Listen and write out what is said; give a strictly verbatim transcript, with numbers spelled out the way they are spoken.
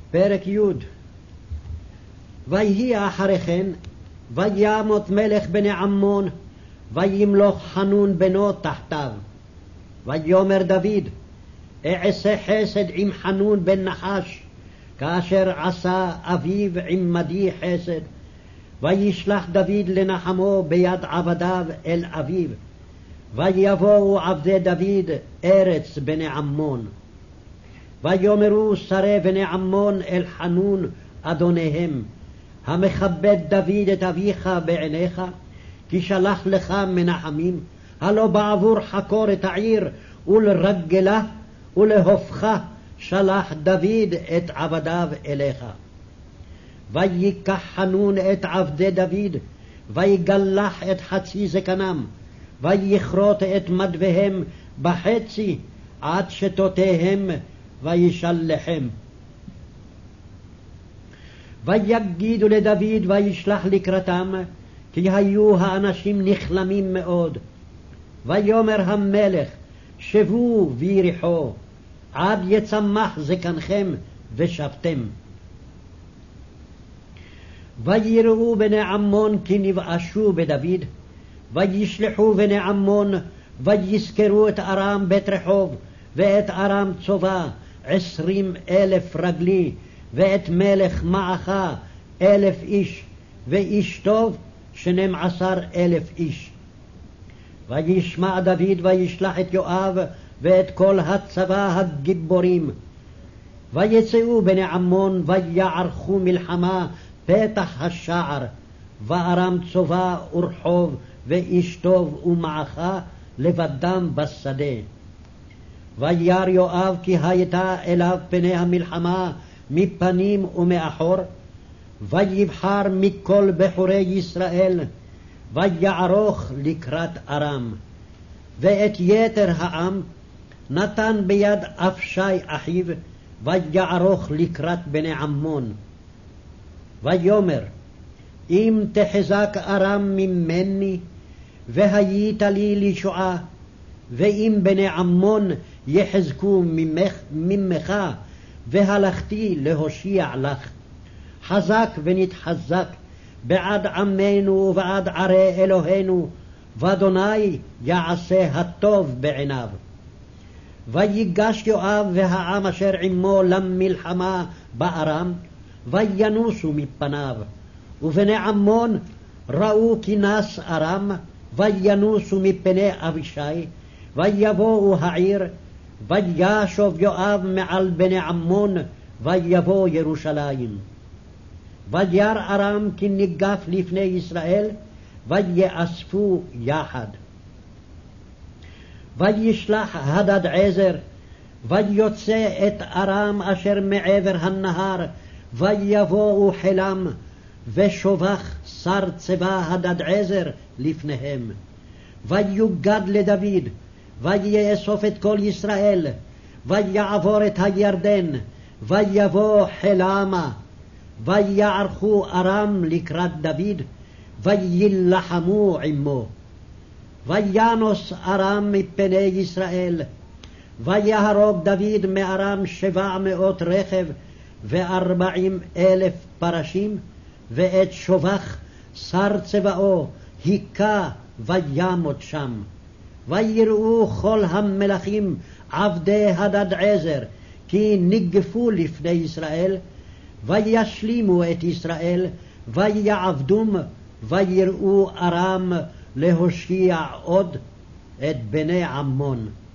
פרק י'. ויהי אחרי כן, וימות מלך בני עמון, וימלוך חנון בנו תחתיו. ויאמר דוד, אעשה חסד עם חנון בן נחש, כאשר עשה אביו עמדי חסד. וישלח דוד לנחמו ביד עבדיו אל אביו. ויבואו עבדי דוד ארץ בני עמון. ויאמרו שרי בני עמון אל חנון אדוניהם, המכבד דוד את אביך בעיניך, כי שלח לך מנחמים, הלא בעבור חקור את העיר ולרגלה ולהופכה שלח דוד את עבדיו אליך. ויקח חנון את עבדי דוד, ויגלח את חצי זקנם, ויכרות את מדוויהם בחצי עד שתותיהם, וישלחם. ויגידו לדוד וישלח לקראתם, כי היו האנשים נכלמים מאוד. ויאמר המלך, שבו ויריחו, עד יצמח זקנכם ושבתם. ויראו בני עמון כי נבאשו בדוד, וישלחו בני עמון, ויזכרו את ארם בית רחוב, ואת ארם צובה עשרים אלף רגלי, ואת מלך מעכה אלף איש, ואיש טוב שנים עשר אלף איש. וישמע דוד וישלח את יואב ואת כל הצבא הגיבורים. ויצאו בני עמון ויערכו מלחמה פתח השער, וארם צובה ורחוב ואיש טוב ומעכה לבדם בשדה. וירא יואב כי הייתה אליו פני המלחמה מפנים ומאחור, ויבחר מכל בחורי ישראל, ויערוך לקראת ארם. ואת יתר העם נתן ביד אבשי אחיו, ויערוך לקראת בני עמון. ויאמר, אם תחזק ארם ממני, והיית לי לישועה, ואם בני עמון יחזקו ממך, ממך, והלכתי להושיע לך. חזק ונתחזק בעד עמנו ובעד ערי אלוהינו, ואדוני יעשה הטוב בעיניו. ויגש יואב והעם אשר עמו למלחמה בארם, וינוסו מפניו. ובני עמון ראו כי נס ארם, וינוסו מפני אבישי, ויבואו העיר, וישוב יואב מעל בני עמון, ויבוא ירושלים. וירא ארם כי ניגף לפני ישראל, ויאספו יחד. וישלח הדדעזר, ויוצא את ארם אשר מעבר הנהר, ויבואו חילם, ושובח שר צבא הדדעזר לפניהם. ויוגד לדוד, ויאסוף את כל ישראל, ויעבור את הירדן, ויבוא חילמה. ויערכו ארם לקראת דוד, ויילחמו עמו. וינוס ארם מפני ישראל, ויהרוג דוד מארם שבע מאות רכב, וארבעים אלף פרשים, ואת שובח שר צבאו היכה וימות שם. ויראו כל המלכים עבדי הדדעזר, כי ניגפו לפני ישראל, וישלימו את ישראל, ויעבדום, ויראו ארם להושיע עוד את בני עמון.